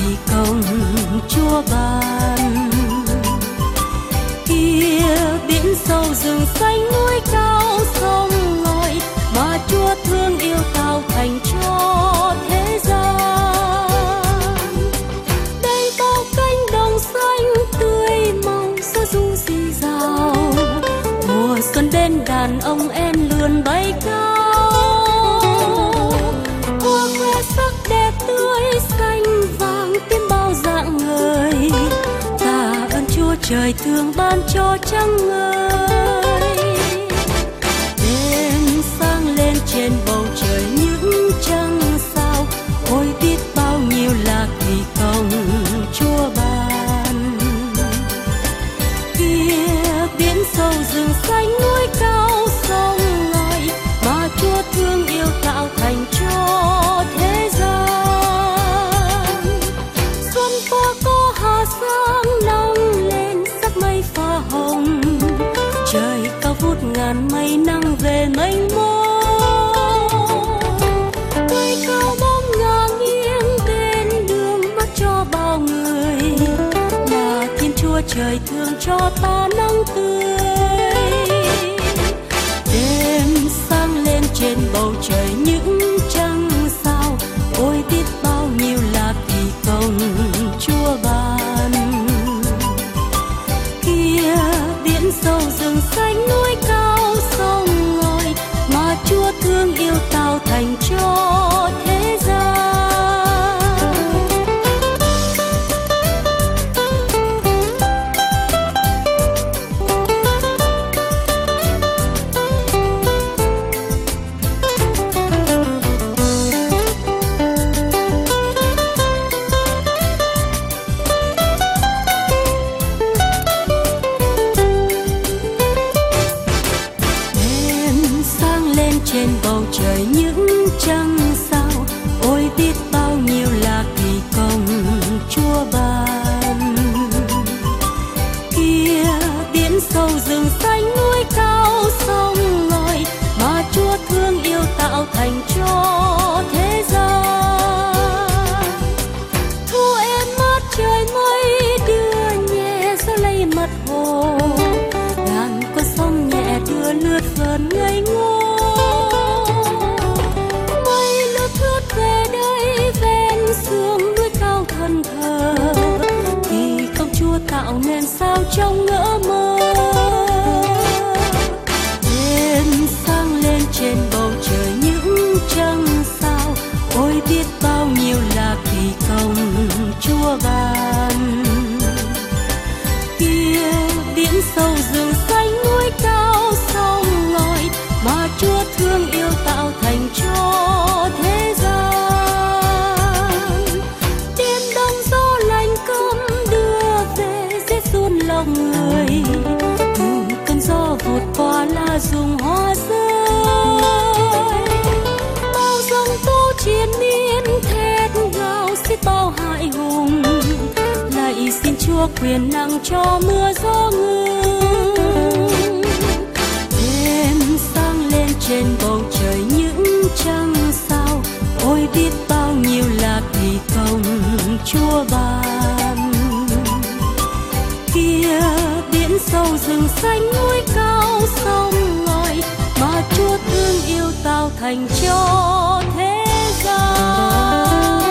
công Chúa ban. Kia biển sâu rừng xanh núi cao sông ngòi mà Chúa thương yêu tạo thành cho thế gian. Đây bao cánh đồng xanh tươi màu gió ru rì rào, mùa xuân đến đàn ông én lượn bay cao. Hoa khoe sắc đẹp tươi xanh vàng tím bao dạng người, tạ ơn Chúa trời thương ban cho trăng ngời. Đêm sáng lên trên bầu trời những trăng sao, ôi biết bao nhiêu là kỳ công Chúa ban. Kia biển sâu rừng xanh núi cao sông ngòi mà Chúa thương yêu tạo thành cho thế gian. Xuân qua có hà sáng nóng lên sắc mây pha hồng, trời cao vút ngàn mây nắng về mênh mông. Cây cao bóng ngả nghiêng bên đường mắt cho bao người, là Thiên Chúa trời thương cho ta nắng tươi. Đêm sáng lên trên bầu trời những trăng sao, ôi biết bao nhiêu là kỳ công Chúa ban. Kia biển sâu rừng xanh núi cao sông ngòi mà Chúa thương yêu tạo thành cho thế gian. Trên bầu trời những trăng sao, ôi biết bao nhiêu là kỳ công Chúa ban. Kia biển sâu rừng xanh núi cao sông ngòi mà Chúa thương yêu tạo thành cho thế gian. Thu em mát trời mây đưa nhẹ gió lay mặt hồ, ngàn con sông nhẹ đưa lướt vờn ngây ngô. Về đây ven sương núi cao thân thờ, thì công Chúa tạo nên sao trong ngỡ mơ. Đêm sáng lên trên bầu trời những trăng sao, ôi biết bao nhiêu là kỳ công Chúa ban. Kia biển sâu rừng xanh núi cao sông ngòi mà Chúa thương yêu tạo thành cho thế gian. Đêm đông gió lạnh cấm đưa về rét run lòng người, cơn gió vụt qua lá rụng hoa rơi. Bao dòng tố triền miên thét gào xiết bao hại hùng, lạy xin Chúa quyền năng cho mưa gió ngừng. Đêm sáng lên trên bầu trời những trăng sao, ôi biết bao nhiêu là kỳ công Chúa ban. Kia biển sâu rừng xanh núi cao sông ngòi mà Chúa thương yêu tạo thành cho thế gian.